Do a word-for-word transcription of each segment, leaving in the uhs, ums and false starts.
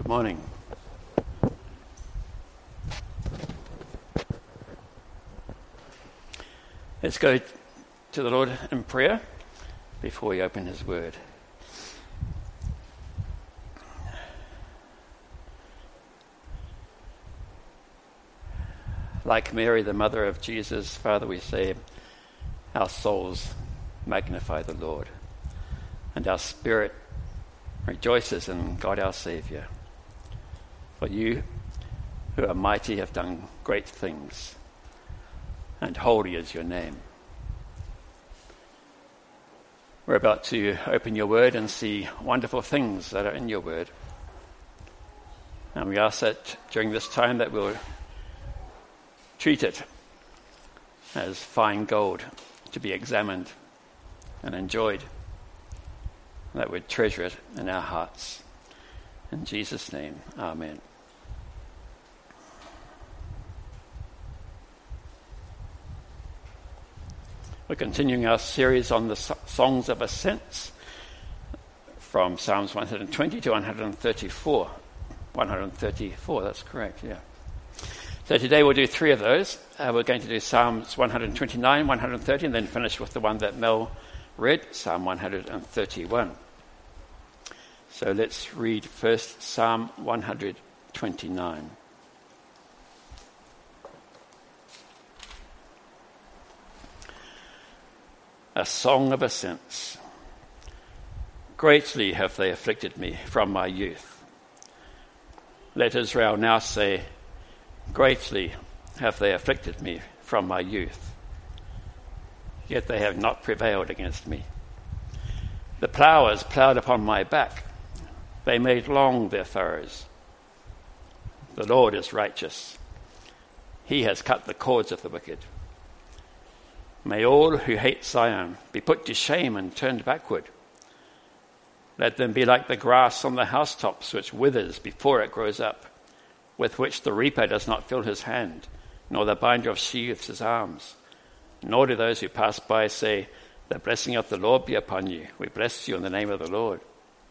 Morning. Let's go to the Lord in prayer before we open his word. Like Mary, the mother of Jesus, Father, we say, our souls magnify the Lord, and our spirit rejoices in God our Saviour. For you, who are mighty, have done great things, and holy is your name. We're about to open your word and see wonderful things that are in your word. And we ask that during this time that we'll treat it as fine gold to be examined and enjoyed, that we'd treasure it in our hearts. In Jesus' name, amen. We're continuing our series on the songs of ascents from Psalms one hundred twenty to one hundred thirty-four. one hundred thirty-four, that's correct, yeah. So today we'll do three of those. Uh, we're going to do Psalms one hundred twenty-nine, one hundred thirty, and then finish with the one that Mel read, Psalm one hundred thirty-one. So let's read first Psalm one hundred twenty-nine. A song of ascents. Greatly have they afflicted me from my youth. Let Israel now say, greatly have they afflicted me from my youth. Yet they have not prevailed against me. The ploughers ploughed upon my back. They made long their furrows. The Lord is righteous. He has cut the cords of the wicked. May all who hate Zion be put to shame and turned backward. Let them be like the grass on the housetops, which withers before it grows up, with which the reaper does not fill his hand, nor the binder of sheaves his arms. Nor do those who pass by say, the blessing of the Lord be upon you. We bless you in the name of the Lord.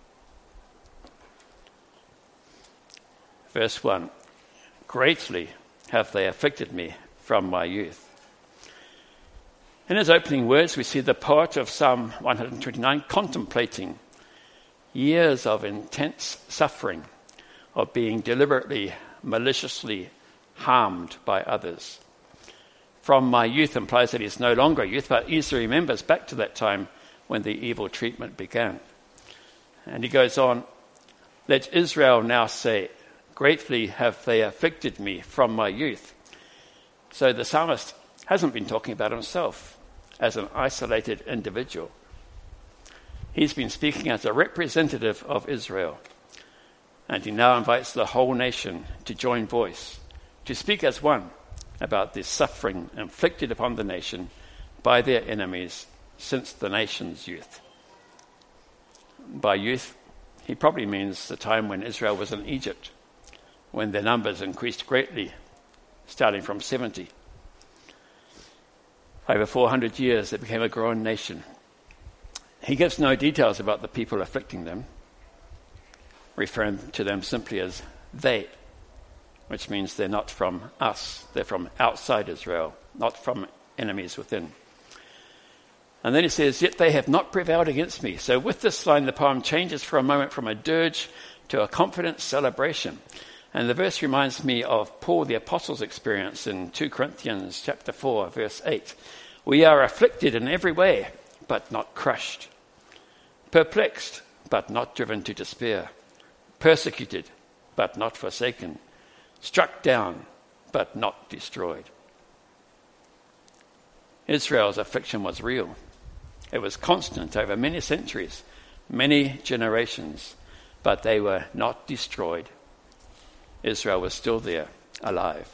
Verse one, greatly have they afflicted me from my youth. In his opening words, we see the poet of Psalm one hundred twenty-nine contemplating years of intense suffering, of being deliberately, maliciously harmed by others. From my youth implies that he's no longer youth, but easily remembers back to that time when the evil treatment began. And he goes on, let Israel now say, greatly have they afflicted me from my youth. So the psalmist hasn't been talking about himself as an isolated individual. He's been speaking as a representative of Israel. And he now invites the whole nation to join voice, to speak as one about the suffering inflicted upon the nation by their enemies since the nation's youth. By youth, he probably means the time when Israel was in Egypt, when their numbers increased greatly, starting from seventy. Over four hundred years, they became a growing nation. He gives no details about the people afflicting them, referring to them simply as they, which means they're not from us. They're from outside Israel, not from enemies within. And then he says, yet they have not prevailed against me. So with this line, the poem changes for a moment from a dirge to a confident celebration. And the verse reminds me of Paul the Apostle's experience in Second Corinthians chapter four, verse eight. We are afflicted in every way, but not crushed. Perplexed, but not driven to despair. Persecuted, but not forsaken. Struck down, but not destroyed. Israel's affliction was real. It was constant over many centuries, many generations, but they were not destroyed. Israel was still there, alive.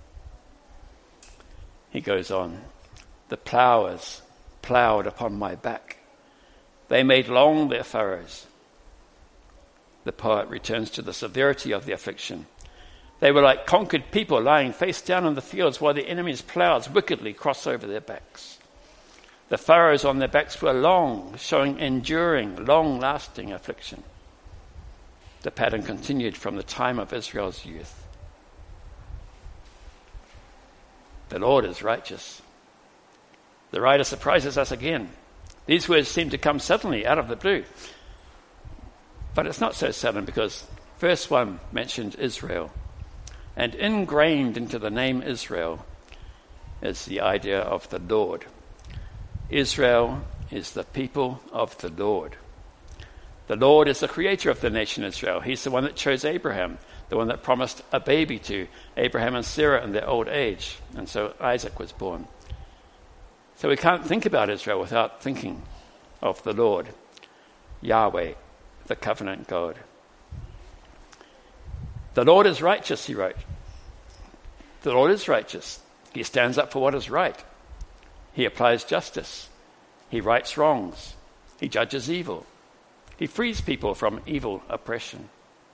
He goes on, the ploughers ploughed upon my back. They made long their furrows. The poet returns to the severity of the affliction. They were like conquered people lying face down in the fields while the enemy's ploughs wickedly cross over their backs. The furrows on their backs were long, showing enduring, long-lasting affliction. The pattern continued from the time of Israel's youth. The Lord is righteous. The writer surprises us again. These words seem to come suddenly out of the blue. But it's not so sudden, because verse one mentioned Israel. And ingrained into the name Israel is the idea of the Lord. Israel is the people of the Lord. The Lord is the creator of the nation Israel. He's the one that chose Abraham, the one that promised a baby to Abraham and Sarah in their old age. And so Isaac was born. So we can't think about Israel without thinking of the Lord, Yahweh, the covenant God. The Lord is righteous, he wrote. The Lord is righteous. He stands up for what is right. He applies justice. He rights wrongs. He judges evil. He frees people from evil oppression.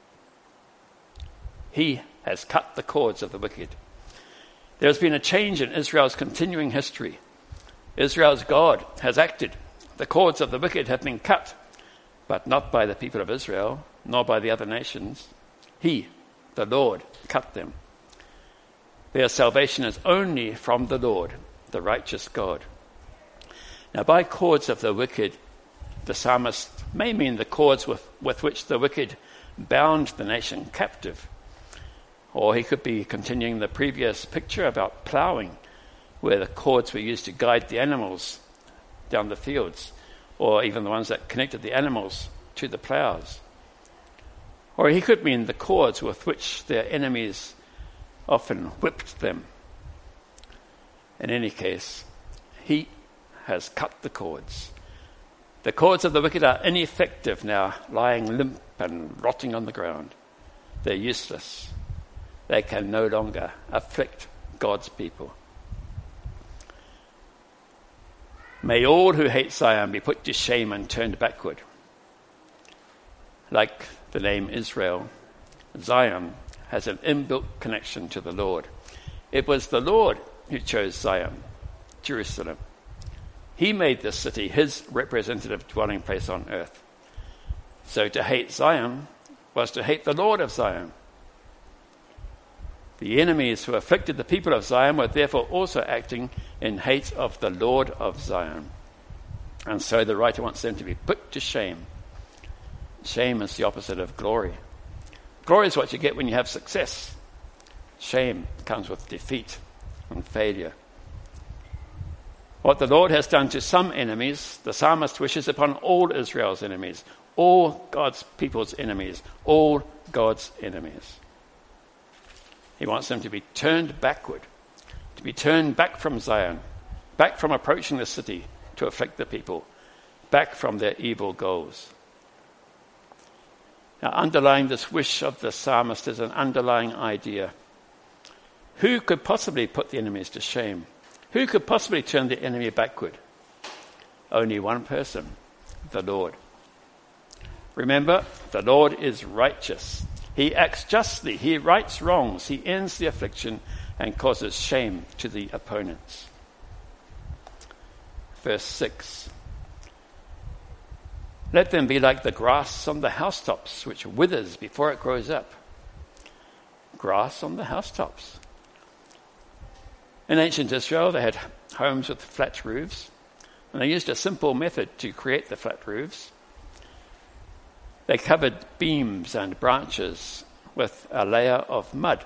He has cut the cords of the wicked. There has been a change in Israel's continuing history. Israel's God has acted. The cords of the wicked have been cut, but not by the people of Israel, nor by the other nations. He, the Lord, cut them. Their salvation is only from the Lord, the righteous God. Now, by cords of the wicked, the psalmist may mean the cords with, with which the wicked bound the nation captive. Or he could be continuing the previous picture about ploughing, where the cords were used to guide the animals down the fields, or even the ones that connected the animals to the ploughs. Or he could mean the cords with which their enemies often whipped them. In any case, he has cut the cords. The cords of the wicked are ineffective now, lying limp and rotting on the ground. They're useless. They can no longer afflict God's people. May all who hate Zion be put to shame and turned backward. Like the name Israel, Zion has an inbuilt connection to the Lord. It was the Lord who chose Zion, Jerusalem. He made this city his representative dwelling place on earth. So to hate Zion was to hate the Lord of Zion. The enemies who afflicted the people of Zion were therefore also acting in hate of the Lord of Zion. And so the writer wants them to be put to shame. Shame is the opposite of glory. Glory is what you get when you have success. Shame comes with defeat and failure. What the Lord has done to some enemies, the psalmist wishes upon all Israel's enemies, all God's people's enemies, all God's enemies. He wants them to be turned backward, to be turned back from Zion, back from approaching the city to afflict the people, back from their evil goals. Now, underlying this wish of the psalmist is an underlying idea. Who could possibly put the enemies to shame? Who could possibly turn the enemy backward? Only one person, the Lord. Remember, the Lord is righteous. He acts justly. He rights wrongs. He ends the affliction and causes shame to the opponents. Verse six. Let them be like the grass on the housetops, which withers before it grows up. Grass on the housetops. In ancient Israel, they had homes with flat roofs, and they used a simple method to create the flat roofs. They covered beams and branches with a layer of mud.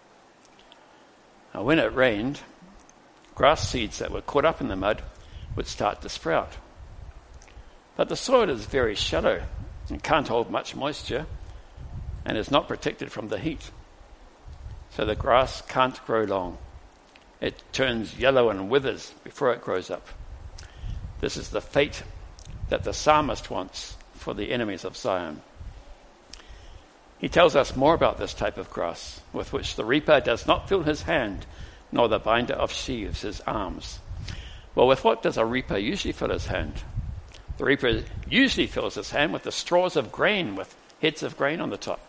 Now, when it rained, grass seeds that were caught up in the mud would start to sprout. But the soil is very shallow and can't hold much moisture and is not protected from the heat. So the grass can't grow long. It turns yellow and withers before it grows up. This is the fate that the psalmist wants for the enemies of Zion. He tells us more about this type of grass, with which the reaper does not fill his hand, nor the binder of sheaves his arms. Well, with what does a reaper usually fill his hand? The reaper usually fills his hand with the straws of grain, with heads of grain on the top.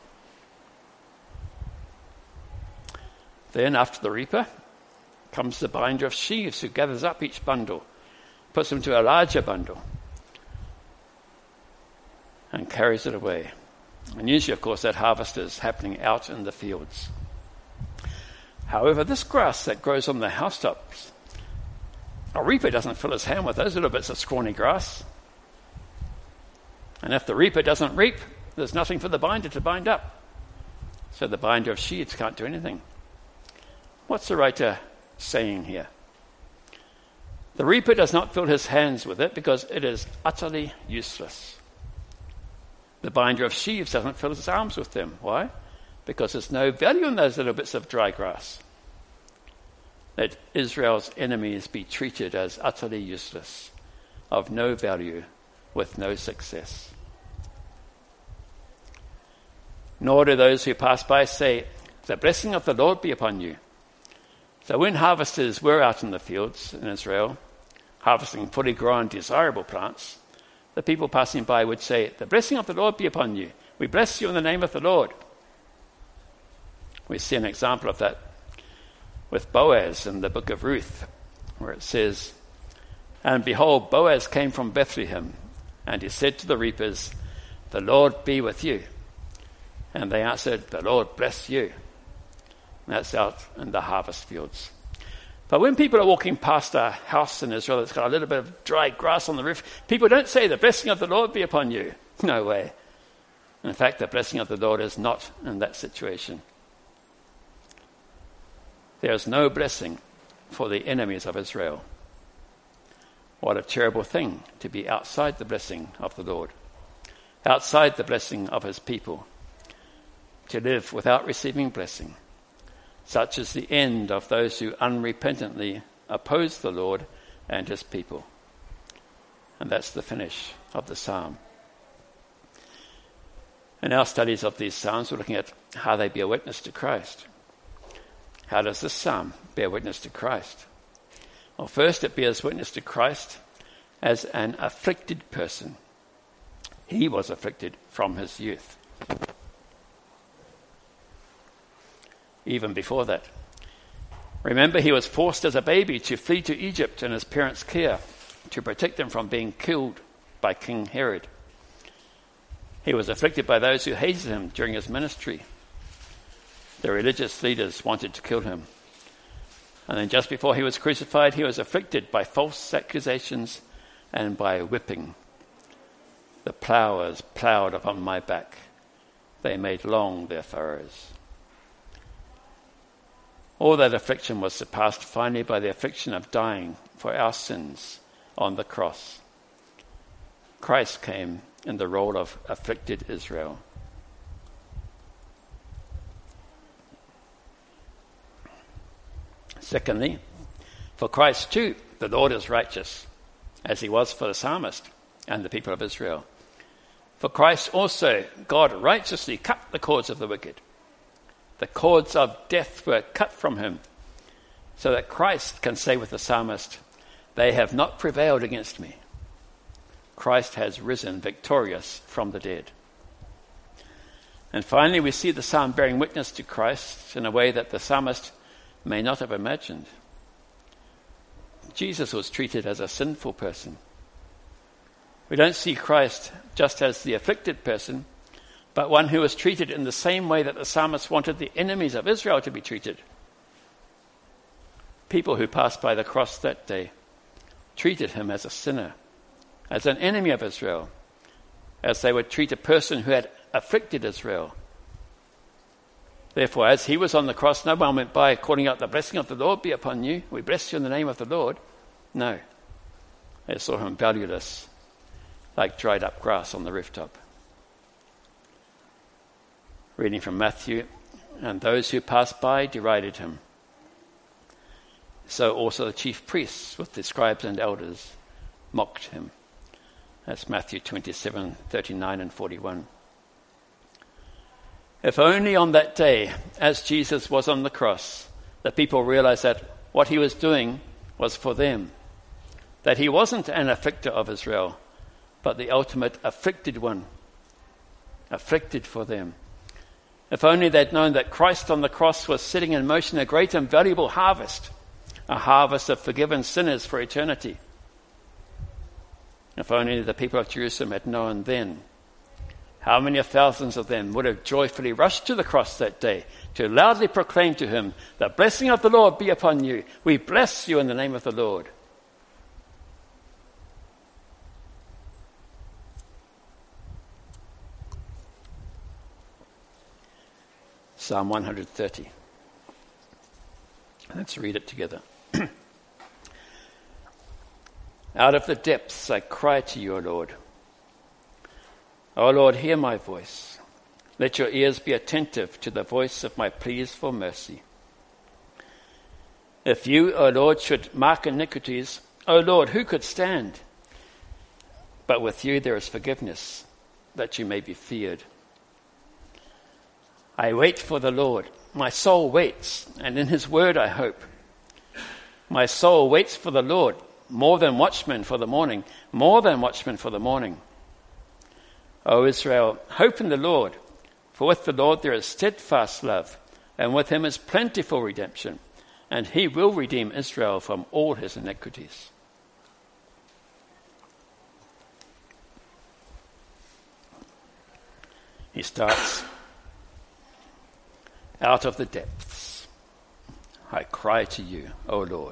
Then, after the reaper, comes the binder of sheaves, who gathers up each bundle, puts them into a larger bundle, and carries it away. And usually, of course, that harvest is happening out in the fields. However, this grass that grows on the housetops, a reaper doesn't fill his hand with those little bits of scrawny grass. And if the reaper doesn't reap, there's nothing for the binder to bind up. So the binder of sheaves can't do anything. What's the writer saying here? The reaper does not fill his hands with it because it is utterly useless. The binder of sheaves doesn't fill his arms with them. Why? Because there's no value in those little bits of dry grass. Let Israel's enemies be treated as utterly useless, of no value, with no success. Nor do those who pass by say, "The blessing of the Lord be upon you." So when harvesters were out in the fields in Israel, harvesting fully grown, desirable plants, the people passing by would say, "The blessing of the Lord be upon you. We bless you in the name of the Lord." We see an example of that with Boaz in the book of Ruth, where it says, "And behold, Boaz came from Bethlehem, and he said to the reapers, 'The Lord be with you.' And they answered, 'The Lord bless you.'" And that's out in the harvest fields. But when people are walking past a house in Israel that's got a little bit of dry grass on the roof, people don't say, "The blessing of the Lord be upon you." No way. In fact, the blessing of the Lord is not in that situation. There is no blessing for the enemies of Israel. What a terrible thing to be outside the blessing of the Lord, outside the blessing of his people, to live without receiving blessing. Such is the end of those who unrepentantly oppose the Lord and his people. And that's the finish of the psalm. In our studies of these psalms, we're looking at how they bear witness to Christ. How does this psalm bear witness to Christ? Well, first it bears witness to Christ as an afflicted person. He was afflicted from his youth. Even before that. Remember, he was forced as a baby to flee to Egypt in his parents' care to protect him from being killed by King Herod. He was afflicted by those who hated him during his ministry. The religious leaders wanted to kill him. And then just before he was crucified, he was afflicted by false accusations and by whipping. The plowers plowed upon my back. They made long their furrows. All that affliction was surpassed finally by the affliction of dying for our sins on the cross. Christ came in the role of afflicted Israel. Secondly, for Christ too, the Lord is righteous, as he was for the psalmist and the people of Israel. For Christ also, God righteously cut the cords of the wicked. The cords of death were cut from him, so that Christ can say with the psalmist, "They have not prevailed against me." Christ has risen victorious from the dead. And finally, we see the psalm bearing witness to Christ in a way that the psalmist may not have imagined. Jesus was treated as a sinful person. We don't see Christ just as the afflicted person, but one who was treated in the same way that the psalmist wanted the enemies of Israel to be treated. People who passed by the cross that day treated him as a sinner, as an enemy of Israel, as they would treat a person who had afflicted Israel. Therefore, as he was on the cross, no one went by calling out, "The blessing of the Lord be upon you. We bless you in the name of the Lord." No. They saw him valueless, like dried up grass on the rooftop. Reading from Matthew, "And those who passed by derided him. So also the chief priests with the scribes and elders mocked him." That's Matthew twenty-seven, thirty-nine and forty-one. If only on that day, as Jesus was on the cross, the people realized that what he was doing was for them, that he wasn't an afflictor of Israel, but the ultimate afflicted one, afflicted for them. If only they'd known that Christ on the cross was setting in motion a great and valuable harvest, a harvest of forgiven sinners for eternity. If only the people of Jerusalem had known then How many thousands of them would have joyfully rushed to the cross that day to loudly proclaim to him, the blessing of the Lord be upon you. We bless you in the name of the Lord. Psalm one hundred thirty. Let's read it together. Out of the depths I cry to you, O Lord. O Lord, hear my voice. Let your ears be attentive to the voice of my pleas for mercy. If you, O Lord, should mark iniquities, O Lord, who could stand? But with you there is forgiveness, that you may be feared. I wait for the Lord. My soul waits, and in his word I hope. My soul waits for the Lord, more than watchmen for the morning, more than watchmen for the morning. O Israel, hope in the Lord, for with the Lord there is steadfast love, and with him is plentiful redemption, and he will redeem Israel from all his iniquities. He starts, out of the depths, I cry to you, O Lord.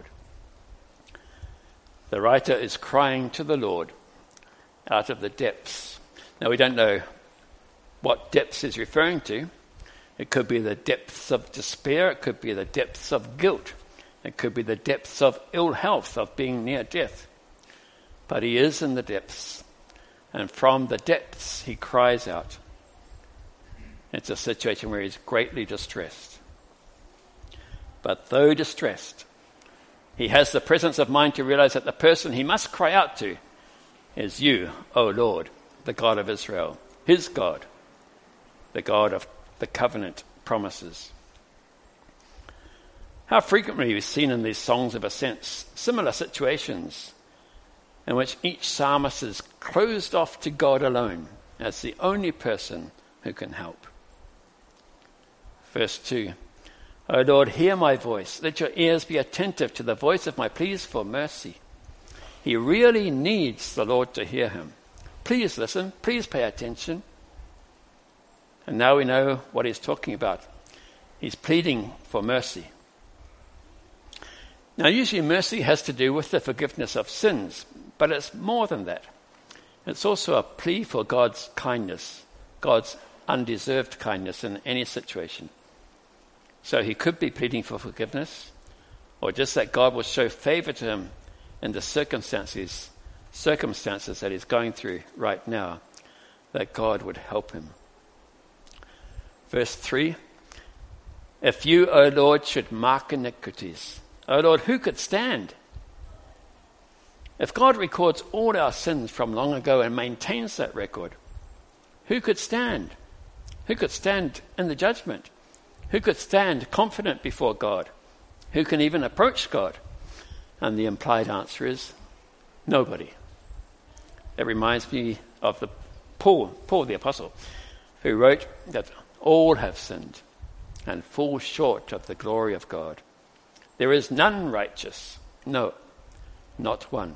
The writer is crying to the Lord out of the depths. Now, we don't know what depths he's referring to. It could be the depths of despair. It could be the depths of guilt. It could be the depths of ill health, of being near death. But he is in the depths. And from the depths, he cries out. It's a situation where he's greatly distressed. But though distressed, he has the presence of mind to realize that the person he must cry out to is you, O Lord, the God of Israel, his God, the God of the covenant promises. How frequently we've seen in these songs of ascents similar situations in which each psalmist is closed off to God alone as the only person who can help. Verse two, O Lord, hear my voice. Let your ears be attentive to the voice of my pleas for mercy. He really needs the Lord to hear him. Please listen. Please pay attention. And now we know what he's talking about. He's pleading for mercy. Now, usually mercy has to do with the forgiveness of sins, but it's more than that. It's also a plea for God's kindness, God's undeserved kindness in any situation. So he could be pleading for forgiveness, or just that God will show favor to him in the circumstances, circumstances that he's going through right now, that God would help him. Verse three, if you, O Lord, should mark iniquities, O Lord, who could stand? If God records all our sins from long ago and maintains that record, who could stand? Who could stand in the judgment? Who could stand confident before God? Who can even approach God? And the implied answer is nobody. It reminds me of the Paul, Paul the Apostle, who wrote that all have sinned and fall short of the glory of God. There is none righteous, no, not one.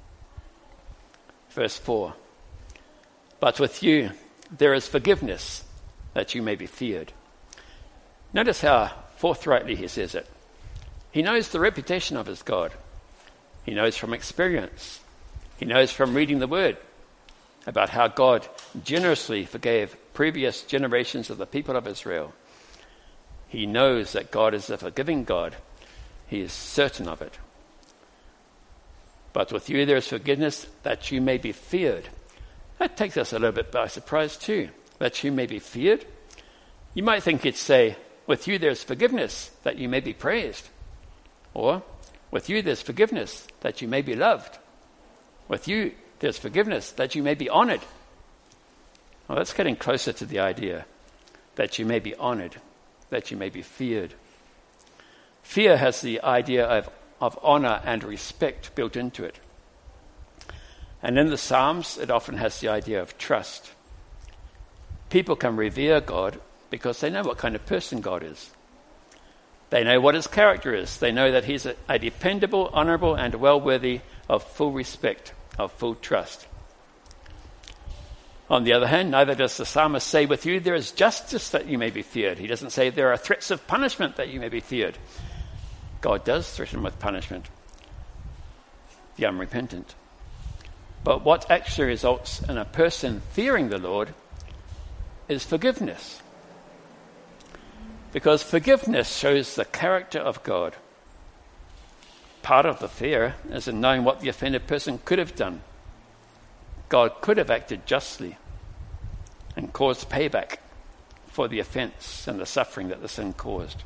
Verse four, but with you there is forgiveness, that you may be feared. Notice how forthrightly he says it. He knows the reputation of his God. He knows from experience. He knows from reading the word about how God generously forgave previous generations of the people of Israel. He knows that God is a forgiving God. He is certain of it. But with you there is forgiveness, that you may be feared. That takes us a little bit by surprise too, that you may be feared. You might think it'd say, with you there's forgiveness, that you may be praised. Or, with you there's forgiveness, that you may be loved. With you there's forgiveness, that you may be honored. Well, that's getting closer to the idea, that you may be honored, that you may be feared. Fear has the idea of, of honor and respect built into it. And in the Psalms, it often has the idea of trust. People can revere God because they know what kind of person God is. They know what his character is. They know that he's a, a dependable, honorable, and well worthy of full respect, of full trust. On the other hand, neither does the psalmist say, with you there is justice that you may be feared. He doesn't say there are threats of punishment that you may be feared. God does threaten with punishment the unrepentant. But what actually results in a person fearing the Lord is forgiveness. Because forgiveness shows the character of God. Part of the fear is in knowing what the offended person could have done. God could have acted justly and caused payback for the offense and the suffering that the sin caused.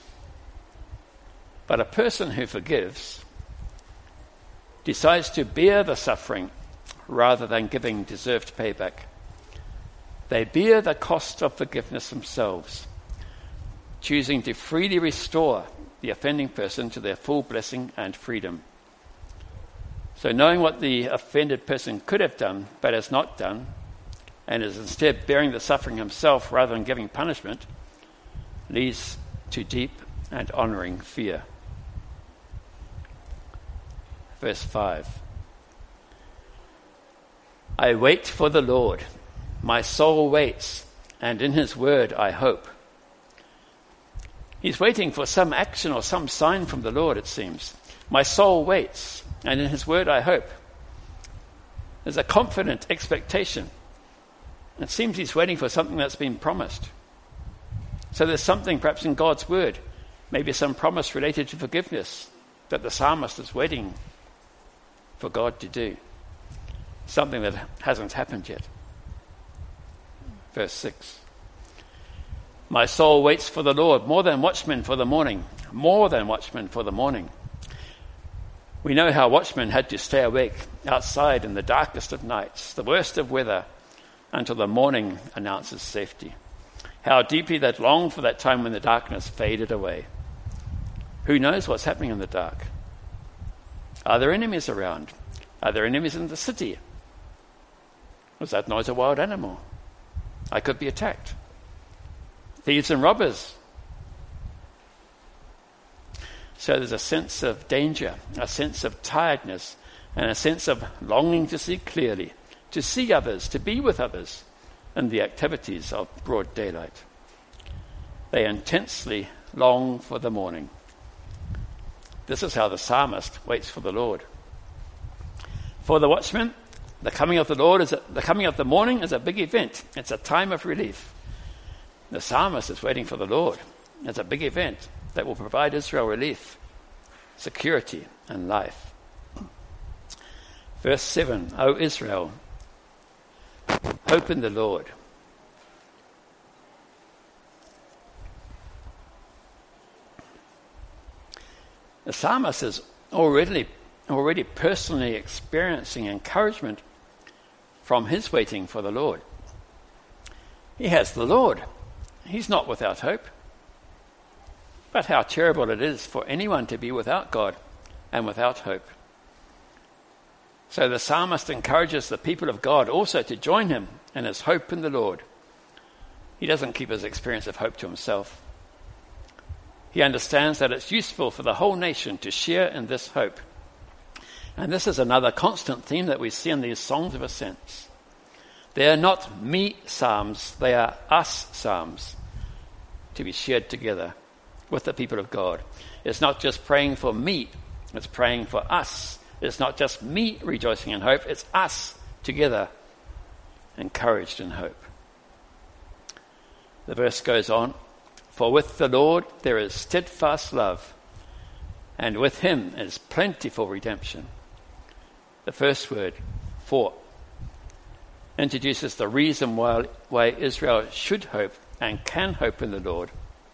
But a person who forgives decides to bear the suffering rather than giving deserved payback. They bear the cost of forgiveness themselves, choosing to freely restore the offending person to their full blessing and freedom. So knowing what the offended person could have done but has not done, and is instead bearing the suffering himself rather than giving punishment, leads to deep and honouring fear. Verse five. I wait for the Lord. My soul waits, and in his word I hope. He's waiting for some action or some sign from the Lord, it seems. My soul waits, and in his word I hope. There's a confident expectation. It seems he's waiting for something that's been promised. So there's something perhaps in God's word, maybe some promise related to forgiveness that the psalmist is waiting for God to do. Something that hasn't happened yet. Verse six. My soul waits for the Lord, more than watchmen for the morning, more than watchmen for the morning. We know how watchmen had to stay awake outside in the darkest of nights, the worst of weather, until the morning announces safety. How deeply they'd longed for that time when the darkness faded away. Who knows what's happening in the dark? Are there enemies around? Are there enemies in the city? Was that noise a wild animal? I could be attacked. Thieves and robbers. So there's a sense of danger, a sense of tiredness, and a sense of longing to see clearly, to see others, to be with others in the activities of broad daylight. They intensely long for the morning. This is how the psalmist waits for the Lord. For the watchman, the coming of the Lord is a, the coming of the morning is a big event. It's a time of relief. The psalmist is waiting for the Lord. It's a big event that will provide Israel relief, security, and life. Verse seven, O Israel, hope in the Lord. The psalmist is already, already personally experiencing encouragement from his waiting for the Lord. He has the Lord. He's not without hope. But how terrible it is for anyone to be without God and without hope. So the psalmist encourages the people of God also to join him in his hope in the Lord. He doesn't keep his experience of hope to himself. He understands that it's useful for the whole nation to share in this hope. And this is another constant theme that we see in these songs of ascents. They are not me psalms, they are us psalms to be shared together with the people of God. It's not just praying for me, it's praying for us. It's not just me rejoicing in hope, it's us together encouraged in hope. The verse goes on, for with the Lord there is steadfast love, and with him is plentiful redemption. The first word, for, introduces the reason why, why Israel should hope and can hope in the Lord.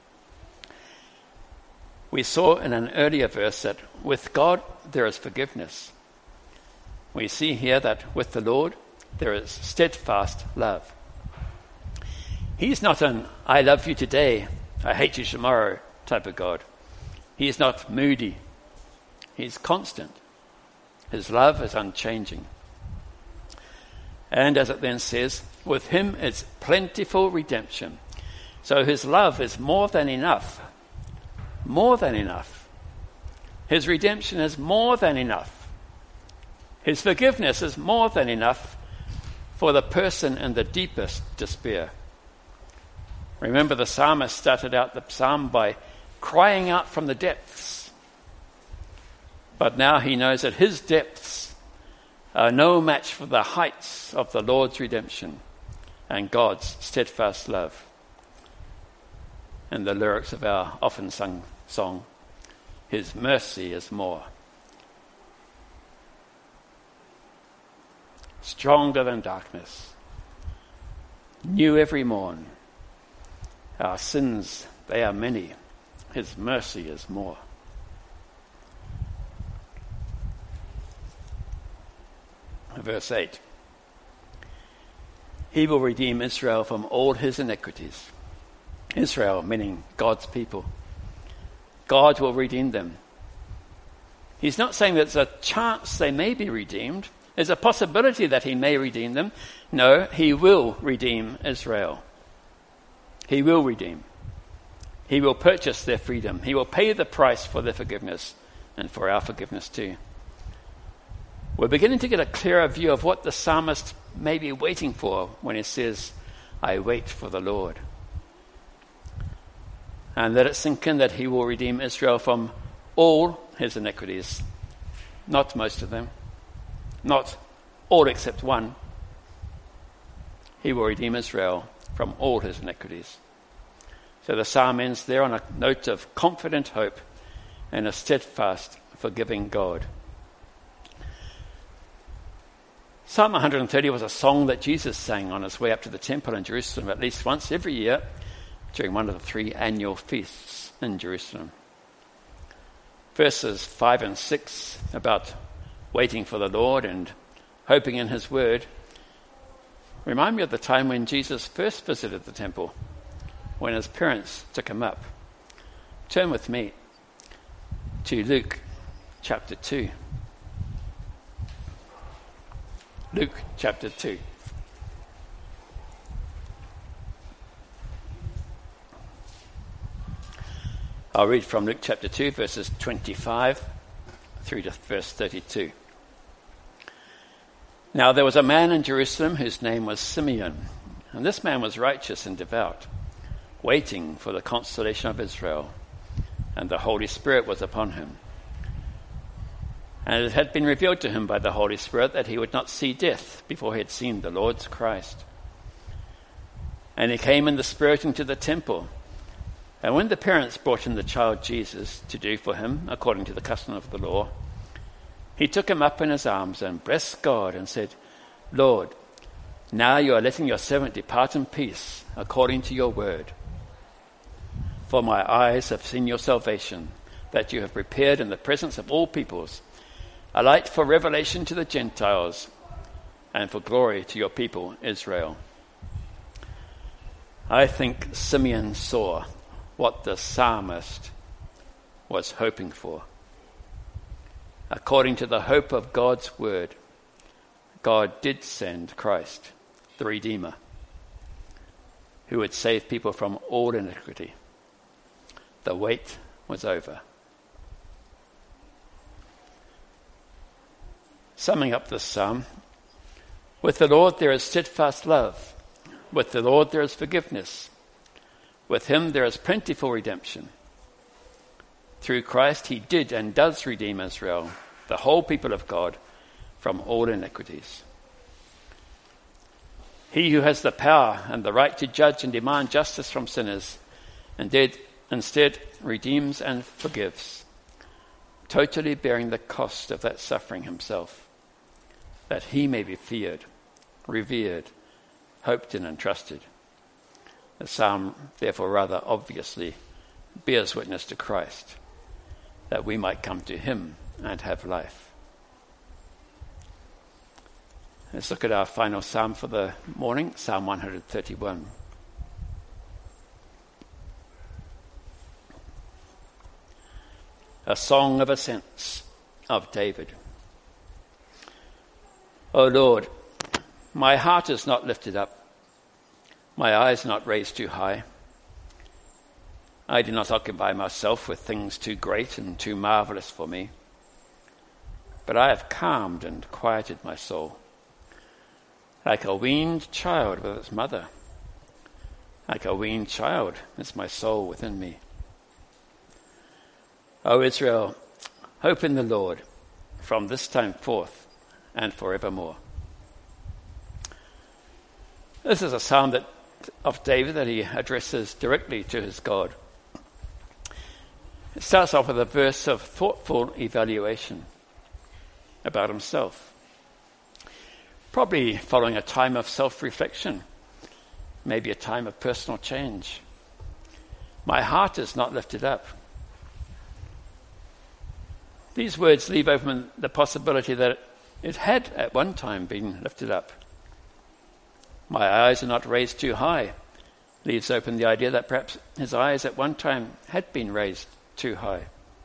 We saw in an earlier verse that with God there is forgiveness. We see here that with the Lord there is steadfast love. He's not an I love you today, I hate you tomorrow type of God. He is not moody. He's constant. His love is unchanging. And as it then says, with him is plentiful redemption. So his love is more than enough. More than enough. His redemption is more than enough. His forgiveness is more than enough for the person in the deepest despair. Remember, the psalmist started out the psalm by crying out from the depths. But now he knows that his depths are no match for the heights of the Lord's redemption and God's steadfast love. And the lyrics of our often sung song, His mercy is more. Stronger than darkness, new every morn. Our sins, they are many. His mercy is more. Verse eight. He will redeem Israel from all his iniquities. Israel, meaning God's people. God will redeem them. He's not saying that there's a chance they may be redeemed. There's a possibility that he may redeem them. No, he will redeem Israel. He will redeem. He will purchase their freedom. He will pay the price for their forgiveness and for our forgiveness too. We're beginning to get a clearer view of what the psalmist may be waiting for when he says, I wait for the Lord. And let it sink in that he will redeem Israel from all his iniquities. Not most of them. Not all except one. He will redeem Israel from all his iniquities. So the psalm ends there on a note of confident hope and a steadfast, forgiving God. Psalm one hundred thirty was a song that Jesus sang on his way up to the temple in Jerusalem at least once every year during one of the three annual feasts in Jerusalem. Verses five and six about waiting for the Lord and hoping in his word remind me of the time when Jesus first visited the temple, when his parents took him up. Turn with me to Luke chapter two. Luke chapter two. I'll read from Luke chapter two, verses twenty-five through to verse thirty-two. Now there was a man in Jerusalem whose name was Simeon, and this man was righteous and devout, waiting for the consolation of Israel, and the Holy Spirit was upon him. And it had been revealed to him by the Holy Spirit that he would not see death before he had seen the Lord's Christ. And he came in the Spirit into the temple. And when the parents brought in the child Jesus to do for him, according to the custom of the law, he took him up in his arms and blessed God and said, Lord, now you are letting your servant depart in peace, according to your word. For my eyes have seen your salvation, that you have prepared in the presence of all peoples, a light for revelation to the Gentiles and for glory to your people, Israel. I think Simeon saw what the psalmist was hoping for. According to the hope of God's word, God did send Christ, the Redeemer, who would save people from all iniquity. The wait was over. Summing up this psalm, with the Lord there is steadfast love. With the Lord there is forgiveness. With him there is plentiful redemption. Through Christ he did and does redeem Israel, the whole people of God, from all iniquities. He who has the power and the right to judge and demand justice from sinners, indeed, instead redeems and forgives, totally bearing the cost of that suffering himself, that he may be feared, revered, hoped in and trusted. The psalm, therefore, rather obviously bears witness to Christ, that we might come to him and have life. Let's look at our final psalm for the morning, Psalm one hundred thirty-one. A song of ascents of David. O Lord, my heart is not lifted up, my eyes not raised too high. I do not occupy myself with things too great and too marvelous for me, but I have calmed and quieted my soul. Like a weaned child with its mother. Like a weaned child is my soul within me. O Israel, hope in the Lord from this time forth and forevermore. This is a psalm that, of David that he addresses directly to his God. It starts off with a verse of thoughtful evaluation about himself, probably following a time of self-reflection, maybe a time of personal change. My heart is not lifted up. These words leave open the possibility that it had at one time been lifted up. My eyes are not raised too high leaves open the idea that perhaps his eyes at one time had been raised too high.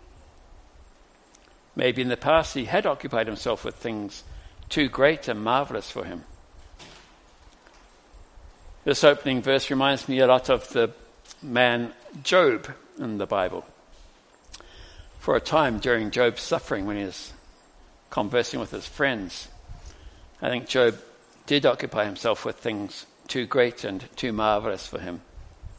Maybe in the past he had occupied himself with things too great and marvelous for him. This opening verse reminds me a lot of the man Job in the Bible. For a time during Job's suffering, when he was conversing with his friends, I think Job did occupy himself with things too great and too marvelous for him.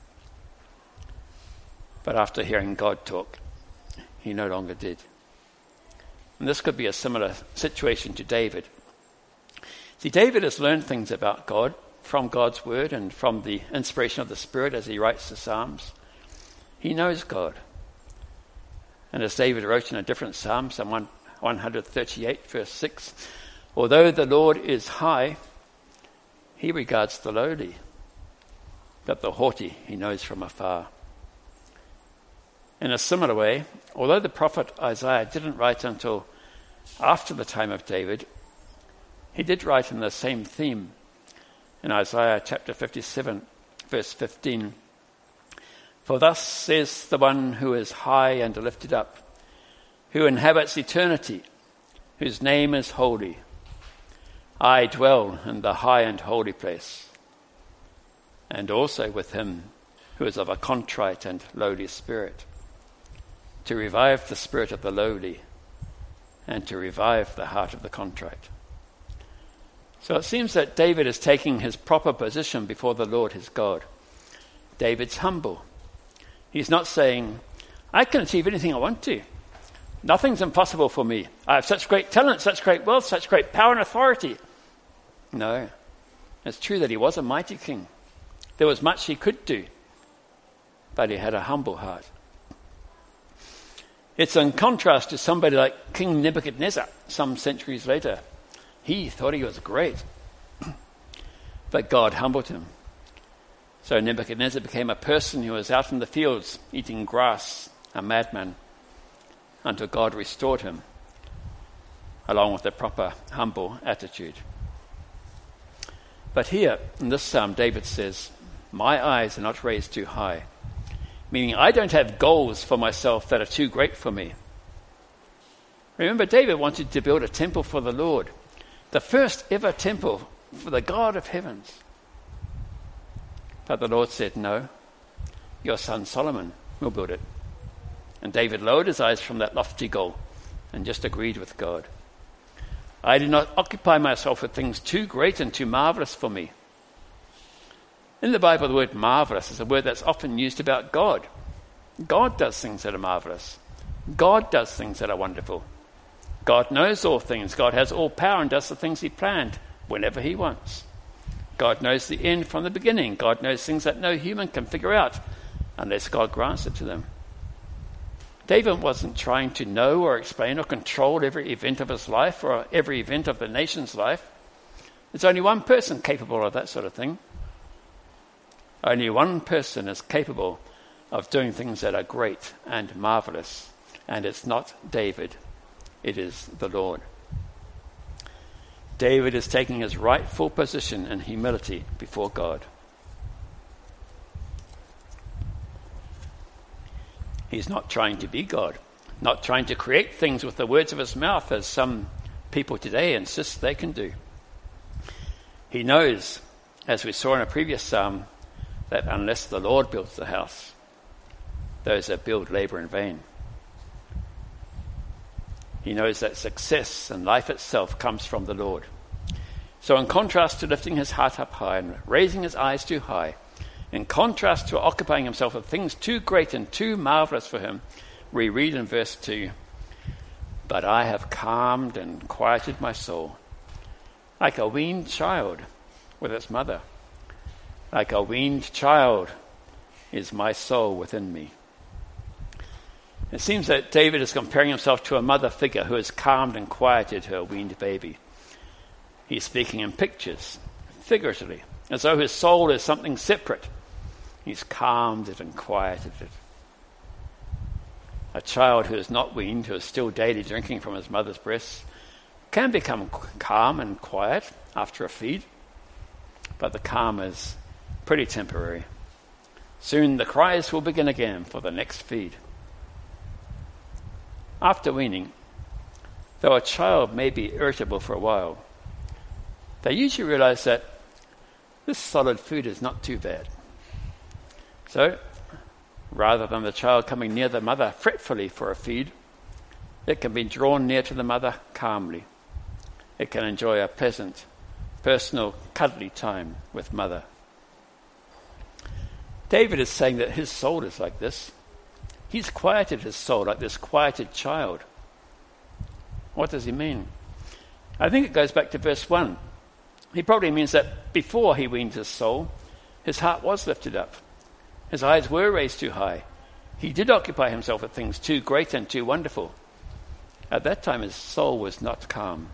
But after hearing God talk, he no longer did. And this could be a similar situation to David. See, David has learned things about God from God's word and from the inspiration of the Spirit as he writes the Psalms. He knows God. And as David wrote in a different Psalm, Psalm one thirty-eight, verse six, although the Lord is high, he regards the lowly, but the haughty he knows from afar. In a similar way, although the prophet Isaiah didn't write until after the time of David, he did write in the same theme in Isaiah chapter fifty-seven, verse fifteen. For thus says the one who is high and lifted up, who inhabits eternity, whose name is holy. I dwell in the high and holy place, and also with him who is of a contrite and lowly spirit, to revive the spirit of the lowly and to revive the heart of the contrite. So it seems that David is taking his proper position before the Lord his God. David's humble. He's not saying, I can achieve anything I want to. Nothing's impossible for me. I have such great talent, such great wealth, such great power and authority. No. It's true that he was a mighty king. There was much he could do, but he had a humble heart. It's in contrast to somebody like King Nebuchadnezzar some centuries later. He thought he was great, but God humbled him. So Nebuchadnezzar became a person who was out in the fields eating grass, a madman, until God restored him, along with a proper, humble attitude. But here, in this psalm, David says, my eyes are not raised too high, meaning I don't have goals for myself that are too great for me. Remember, David wanted to build a temple for the Lord, the first ever temple for the God of heavens. But the Lord said, no, your son Solomon will build it. And David lowered his eyes from that lofty goal and just agreed with God. I did not occupy myself with things too great and too marvelous for me. In the Bible, the word marvelous is a word that's often used about God. God does things that are marvelous. God does things that are wonderful. God knows all things. God has all power and does the things he planned whenever he wants. God knows the end from the beginning. God knows things that no human can figure out unless God grants it to them. David wasn't trying to know or explain or control every event of his life or every event of the nation's life. There's only one person capable of that sort of thing. Only one person is capable of doing things that are great and marvelous. And it's not David. It is the Lord. David is taking his rightful position in humility before God. He's not trying to be God, not trying to create things with the words of his mouth as some people today insist they can do. He knows, as we saw in a previous psalm, that unless the Lord builds the house, those that build labor in vain. He knows that success and life itself comes from the Lord. So in contrast to lifting his heart up high and raising his eyes too high, in contrast to occupying himself with things too great and too marvelous for him, we read in verse two, "But I have calmed and quieted my soul, like a weaned child with its mother. Like a weaned child is my soul within me." It seems that David is comparing himself to a mother figure who has calmed and quieted her weaned baby. He's speaking in pictures, figuratively, as though his soul is something separate. He's calmed it and quieted it. A child who is not weaned, who is still daily drinking from his mother's breast, can become calm and quiet after a feed, but the calm is pretty temporary. Soon the cries will begin again for the next feed. After weaning, though a child may be irritable for a while, they usually realize that this solid food is not too bad. So, rather than the child coming near the mother fretfully for a feed, it can be drawn near to the mother calmly. It can enjoy a pleasant, personal, cuddly time with mother. David is saying that his soul is like this. He's quieted his soul like this quieted child. What does he mean? I think it goes back to verse one. He probably means that before he weaned his soul, his heart was lifted up. His eyes were raised too high. He did occupy himself with things too great and too wonderful. At that time, his soul was not calm.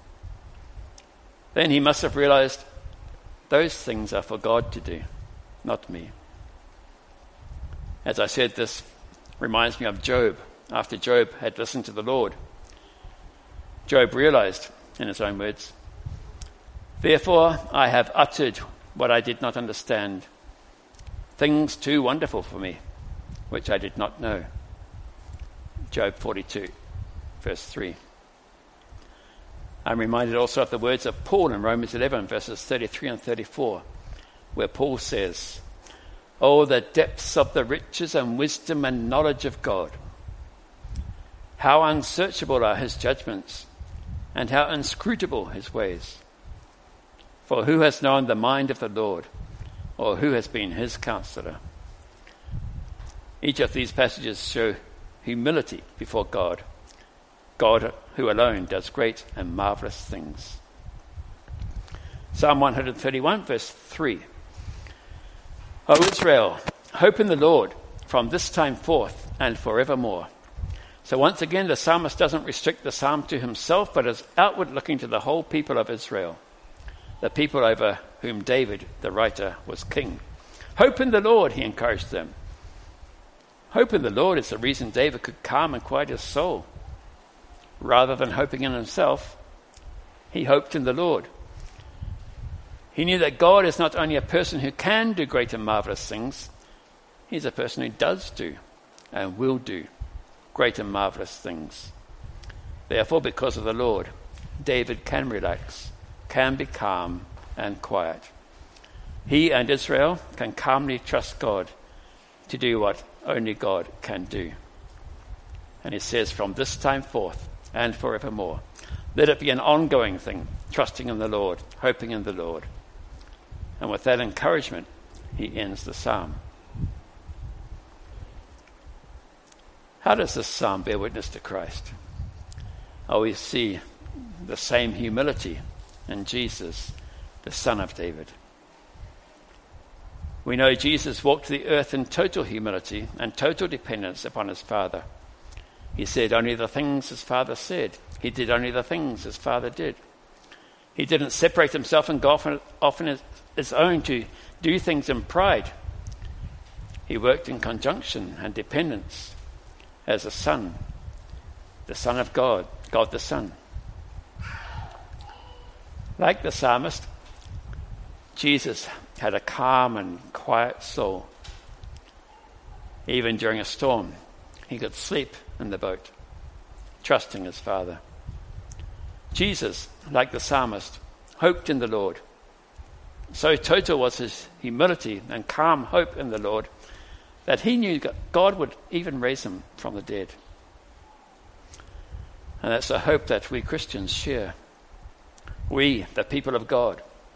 Then he must have realized those things are for God to do, not me. As I said, this reminds me of Job. After Job had listened to the Lord, Job realized, in his own words, "Therefore I have uttered what I did not understand, things too wonderful for me, which I did not know." Job forty-two, verse three. I'm reminded also of the words of Paul in Romans eleven, verses thirty-three and thirty-four, where Paul says, "Oh, the depths of the riches and wisdom and knowledge of God! How unsearchable are his judgments, and how inscrutable his ways! For who has known the mind of the Lord, or who has been his counselor?" Each of these passages show humility before God, God who alone does great and marvelous things. Psalm one thirty-one, verse three. "O Israel, hope in the Lord from this time forth and forevermore." So once again, the psalmist doesn't restrict the psalm to himself, but is outward looking to the whole people of Israel, the people over whom David, the writer, was king. Hope in the Lord, he encouraged them. Hope in the Lord is the reason David could calm and quiet his soul. Rather than hoping in himself, he hoped in the Lord. He knew that God is not only a person who can do great and marvelous things, he's a person who does do and will do great and marvelous things. Therefore, because of the Lord, David can relax, can be calm and quiet. He and Israel can calmly trust God to do what only God can do. And he says, from this time forth and forevermore, let it be an ongoing thing, trusting in the Lord, hoping in the Lord. And with that encouragement, he ends the psalm. How does this psalm bear witness to Christ? Oh, we see the same humility in Jesus, the Son of David. We know Jesus walked the earth in total humility and total dependence upon his Father. He said only the things his Father said. He did only the things his Father did. He didn't separate himself and go off on, off on his, his own to do things in pride. He worked in conjunction and dependence as a son, the Son of God, God the Son. Like the psalmist, Jesus had a calm and quiet soul. Even during a storm, he could sleep in the boat, trusting his Father. Jesus, like the psalmist, hoped in the Lord. So total was his humility and calm hope in the Lord that he knew God would even raise him from the dead. And that's a hope that we Christians share. We, the people of God,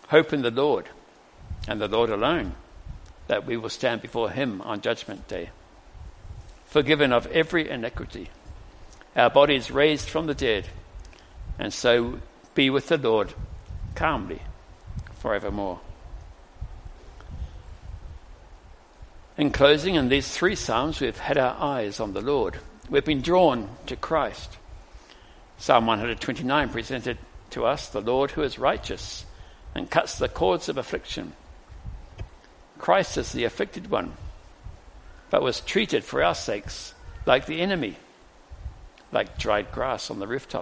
Hope in the Lord, and the Lord alone, that we will stand before him on judgment day, forgiven of every iniquity, our bodies raised from the dead, and so be with the Lord calmly forevermore. In closing, in these three psalms, we've had our eyes on the Lord. We've been drawn to Christ. Psalm one twenty-nine presented to us the Lord who is righteous and cuts the cords of affliction. Christ is the afflicted one, but was treated for our sakes like the enemy, like dried grass on the rooftop.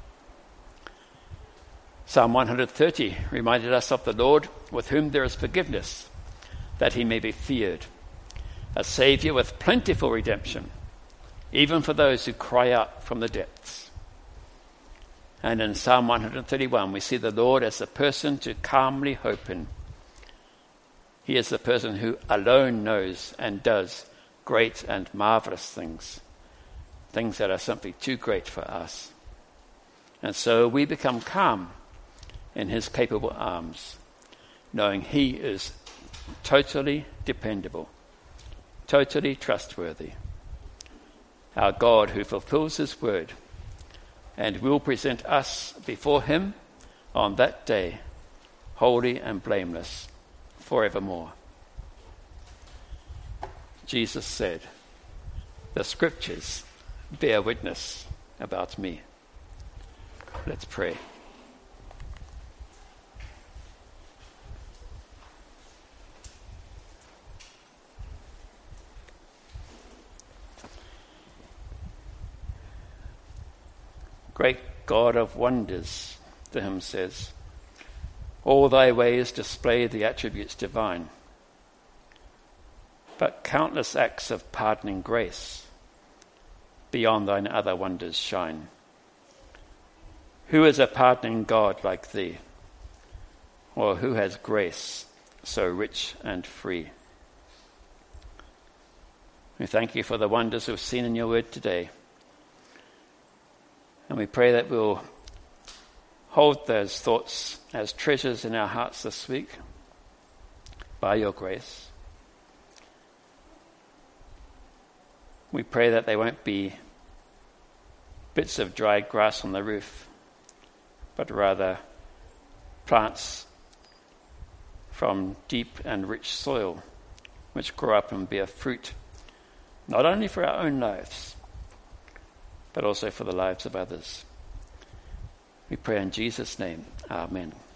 Psalm one thirty reminded us of the Lord with whom there is forgiveness, that he may be feared, a Saviour with plentiful redemption, even for those who cry out from the depths. And in Psalm one thirty-one, we see the Lord as the person to calmly hope in. He is the person who alone knows and does great and marvelous things, things that are simply too great for us. And so we become calm in his capable arms, knowing he is totally dependable, totally trustworthy, our God who fulfills his word and will present us before him on that day, holy and blameless forevermore. Jesus said, "The scriptures bear witness about me." Let's pray. Great God of wonders, the hymn says, all thy ways display the attributes divine, but countless acts of pardoning grace beyond thine other wonders shine. Who is a pardoning God like thee? Or who has grace so rich and free? We thank you for the wonders we've seen in your word today. And we pray that we'll hold those thoughts as treasures in our hearts this week by your grace. We pray that they won't be bits of dried grass on the roof, but rather plants from deep and rich soil which grow up and bear fruit, not only for our own lives, but also for the lives of others. We pray in Jesus' name. Amen.